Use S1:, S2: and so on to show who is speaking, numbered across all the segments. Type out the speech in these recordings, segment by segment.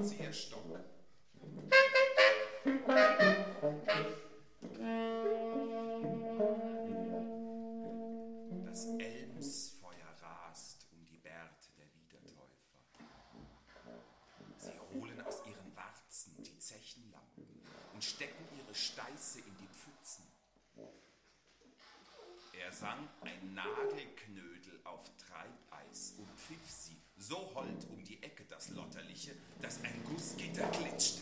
S1: Drahtzieherstock. Das Elmsfeuer rast um die Bärte der Wiedertäufer. Sie holen aus ihren Warzen die Zechenlampen und stecken ihre Steiße in die Pfützen. Er sang ein Nagelknödel auf Treibeis und pfiff sie so hold um die Ecke, das Lotterliche, dass ein Gussgitter glitschte.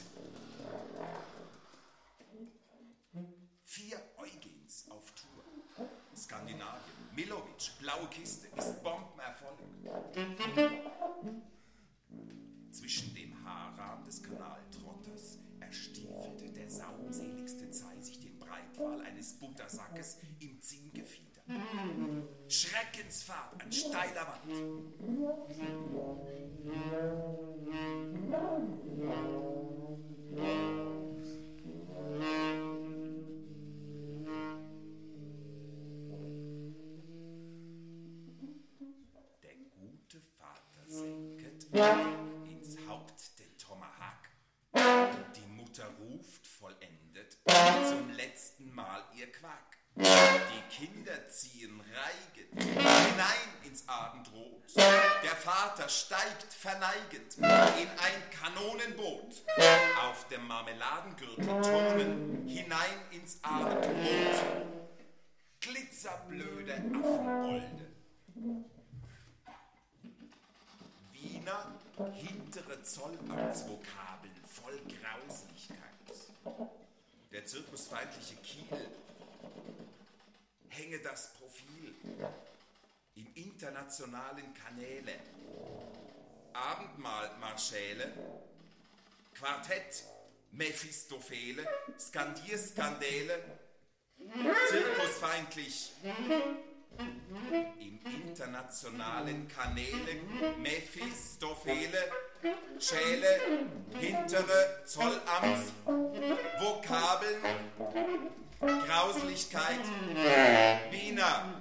S1: 4 Eugens auf Tour. Skandinavien, Milovic, blaue Kiste, ist Bombenerfolg. Zwischen dem Haarrahmen des Kanaltrotters erstiefelte der saumseligste Zei sich den Breitwal eines Buttersackes im Zinngefieder. Schreckensfahrt an steiler Wand. Der gute Vater senket ins Haupt den Tomahawk. Die Mutter ruft vollendet zum letzten Mal ihr Quack. Die Kinder ziehen reigend hinein ins Abendrot. Der Vater steigt verneigend in ein Kanonenboot. Auf dem Marmeladengürtel turnen hinein ins Abendrot. Glitzerblöde Affenbolde. Wiener hintere Zollamtsvokabeln voll Grauslichkeit. Der zirkusfeindliche Kiel hänge das Profil im internationalen Kanäle. Abendmahlmarschäle, Quartett, Mephistophele, Skandierskandäle, zirkusfeindlich im internationalen Kanäle, Mephistophele, Schäle, hintere Zollamts, Vokabeln, Grauslichkeit, Wiener